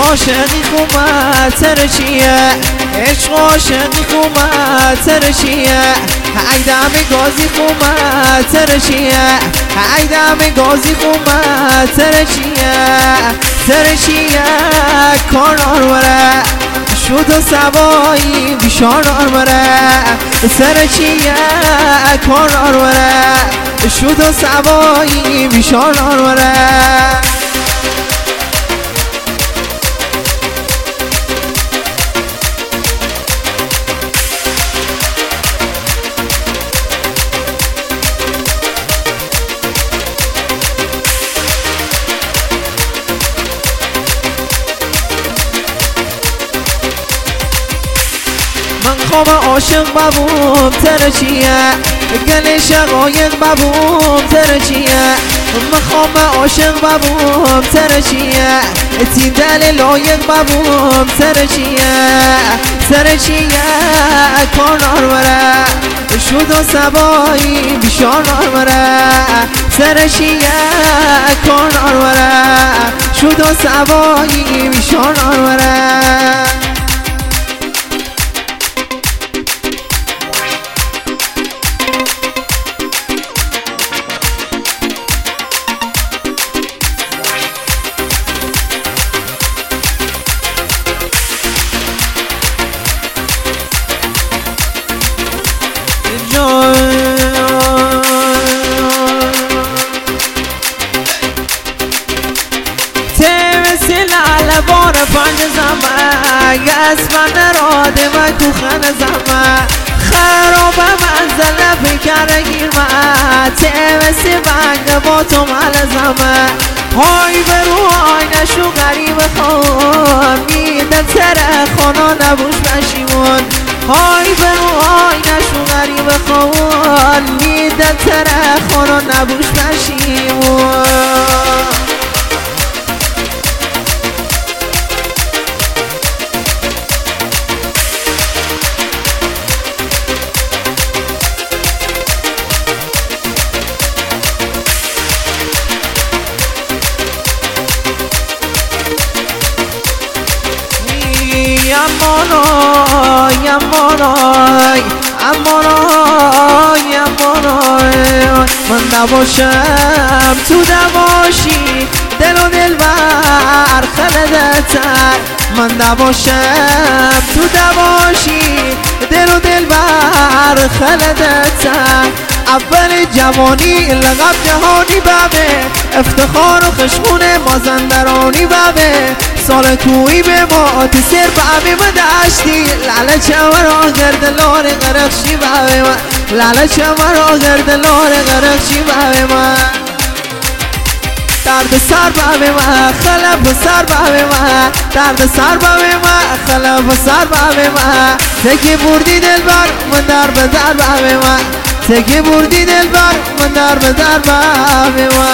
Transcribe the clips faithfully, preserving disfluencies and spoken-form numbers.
عاشقی خومد سرشیه عشق عاشقی خومد سرشیه ای دم گازی خومد سرشیه ای دم گازی خومد سرشیه سرشیه کانار وره شد و سوایی بیشانار وره سرشیه کانار وره شد و سوایی بیشانار وره من خواب عاشق ببوم ترچیه گل شقایق ببوم ترچیه من خواب عاشق ببوم ترچیه تین دل لایق ببوم ترچیه ترچیه کانار وره شد و سبایی بیشانار وره ترچیه کانار وره شد و سبایی بیشانار وره بار پنج زمان اسمن را دمه کوخن زمان خراب منزل بکر گیر من تیوسی بنگ با تو مال زمان های برو آینه شو غریب خون میده تره خانا نبوش بشیمون های برو آینه شو غریب خون میده تره خانا نبوش بشیمون امانای امانای امانای امانای من نباشم تو نباشی دل و دل بر خلدتر من نباشم تو نباشی دل و دل بر خلدتر اول جوانی لقب جهانی بابه افتخار و خشمون مازندرانی بابه سال کوی به ما تسر بابه ما داشتی لاله چمرا گرد لار غرقشی بابه ما لاله چمرا گرد لار غرقشی بابه ما درد سر بابه ما خلب سر بابه ما درد سر بابه ما خلب سر بابه ما تکی بردی دل بر من در به در بابه ما تکی بردی دل بر من در به در بابه ما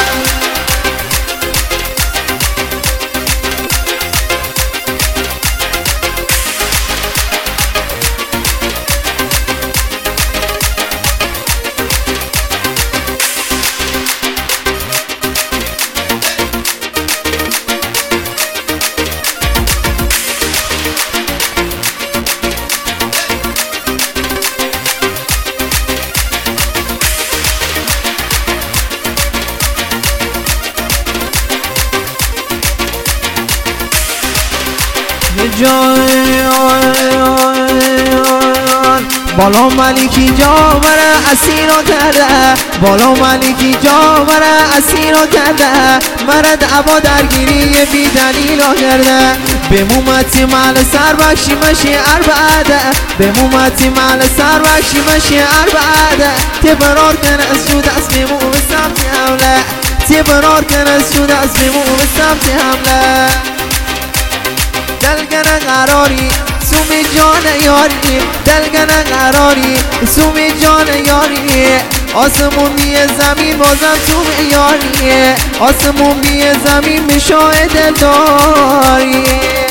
بالا ملیکی جا مرا اسیر کرده بالا ملیکی جا مرا اسیر کرده مرا دعوا درگیری بی دلیل کرده به مومتی مال سر بخشی مشی اربعده به مومتی مال سر بخشی مشی اربعده تبرار کن از جود از میمو به سمت حمله تبرار کن از جود از میمو به سمت حمله دلگنه قراری سومی جان یاری دلگنه قراری سومی جان یاری آسمون بیه زمین بازم تو یاری آسمون بیه زمین میشاه دل داری